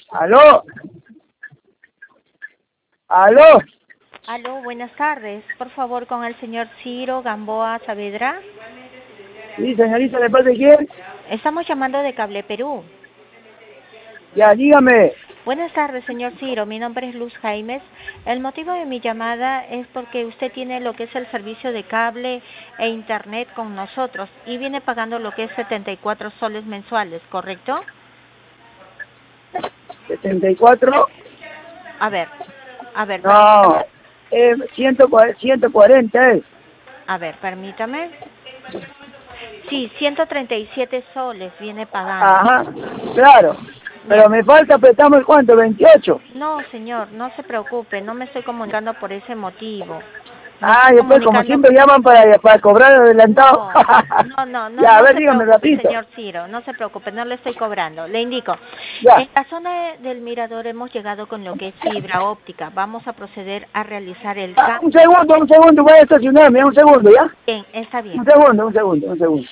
¿Aló? ¿Aló? Aló, buenas tardes. Por favor, con el señor Ciro Gamboa Saavedra. Sí, señorita, ¿de parte de quién? Estamos llamando de Cable Perú. Ya, dígame. Buenas tardes, señor Ciro. Mi nombre es Luz Jaimes. El motivo de mi llamada es porque usted tiene lo que es el servicio de cable e internet con nosotros y viene pagando lo que es 74 soles mensuales, ¿correcto? 74. A ver, No, 140 es. permítame. Sí, 137 soles viene pagando. Ajá, claro. Pero Bien. me falta, prestamos ¿cuánto? 28. No, señor, no se preocupe, no me estoy comunicando por ese motivo. Me Ah, estoy y después como comunicando... siempre llaman para cobrar adelantado. Ya, a No ver, se dígame preocupe, rapidito. señor Ciro, no se preocupe, no le estoy cobrando. Le indico, Ya. en la zona del Mirador hemos llegado con lo que es fibra óptica. Vamos a proceder a realizar el Ah, cambio. un segundo, voy a estacionarme, un segundo, ¿ya? Bien, está bien. Un segundo.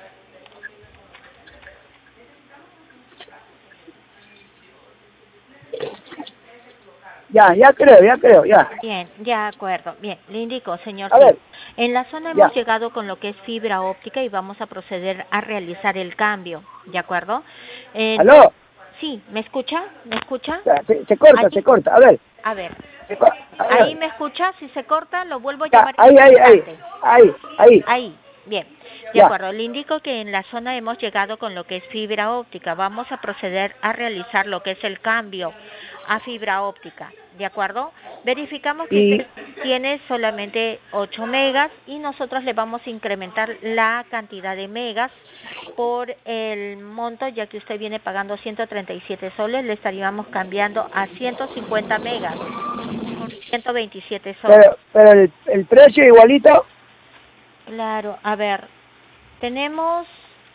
Ya creo, ya. Bien, de acuerdo. Bien, le indico, señor A Ciro. ver, En la zona hemos ya. llegado con lo que es fibra óptica y vamos a proceder a realizar el cambio, ¿de acuerdo? Eh, ¿Aló? sí, ¿me escucha? ¿Me escucha? Ya, se corta, Allí, se corta. A ver, a ver, a ahí ver. me escucha, si se corta lo vuelvo a Ya, llamar en un instante. ahí. Ahí, bien, de Ya. acuerdo, le indico que en la zona hemos llegado con lo que es fibra óptica, vamos a proceder a realizar lo que es el cambio a fibra óptica, ¿de acuerdo? Verificamos que Y usted tiene solamente 8 megas y nosotros le vamos a incrementar la cantidad de megas por el monto, ya que usted viene pagando 137 soles, le estaríamos cambiando a 150 megas por 127 soles. pero el precio igualito. Claro, a ver, tenemos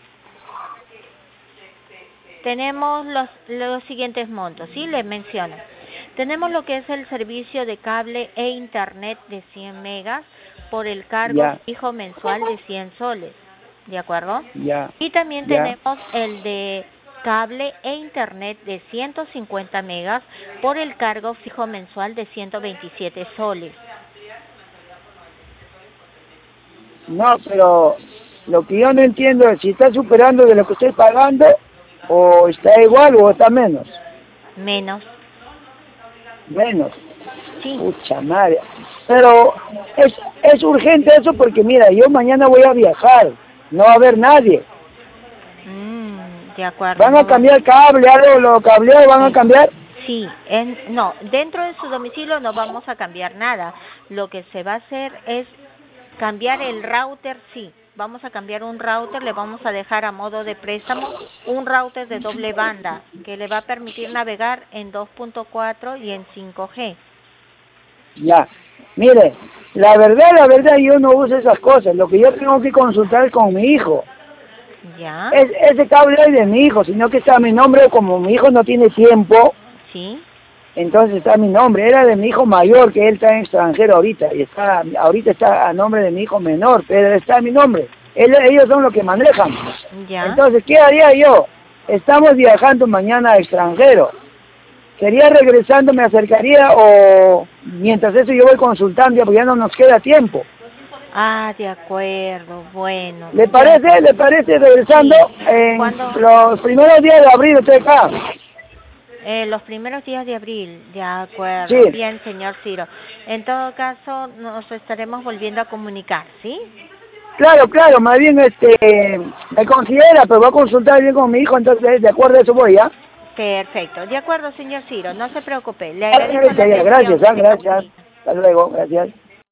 los siguientes montos, ¿sí? Les menciono. Tenemos lo que es el servicio de cable e internet de 100 megas por el cargo Ya, fijo mensual de 100 soles, ¿de acuerdo? ya, Y también ya. tenemos el de cable e internet de 150 megas por el cargo fijo mensual de 127 soles. No, pero lo que yo no entiendo es si está superando de lo que estoy pagando o está igual o está menos. Menos, Menos. sí. Pucha madre. Pero es urgente eso porque mira, yo mañana voy a viajar. No va a haber nadie. De acuerdo, Van a no va. cambiar cable, algo, lo cableado van a Sí, cambiar. sí, no, dentro de su domicilio no vamos a cambiar nada. Lo que se va a hacer es cambiar el router, sí. Vamos a cambiar un router, le vamos a dejar a modo de préstamo un router de doble banda que le va a permitir navegar en 2.4 y en 5G. Ya. Mire, la verdad, yo no uso esas cosas. Lo que yo tengo que consultar es con mi hijo. ¿Ya? Ese cable es de mi hijo, sino que está a mi nombre, como mi hijo no tiene tiempo, ¿Sí? entonces está a mi nombre. Era de mi hijo mayor, que él está en extranjero ahorita, y ahorita está a nombre de mi hijo menor, pero está a mi nombre. Ellos son los que manejan. ¿Ya? Entonces, ¿qué haría yo? Estamos viajando mañana a extranjero. Sería regresando, me acercaría, o mientras eso yo voy consultando, porque ya no nos queda tiempo. Ah, de acuerdo, bueno, ¿Le ya. parece? ¿Le parece regresando Sí, en cuando los primeros días de abril estoy acá? los primeros días de abril, de acuerdo, Sí, bien, señor Ciro. En todo caso, nos estaremos volviendo a comunicar, ¿sí? claro, más bien me considera, pero voy a consultar bien con mi hijo, entonces de acuerdo a eso voy, ¿ya? Perfecto, de acuerdo, señor Ciro, no se preocupe, le Ya, agradezco la señorita, ya, atención, gracias, que tenga buen gracias. día. Hasta luego, gracias.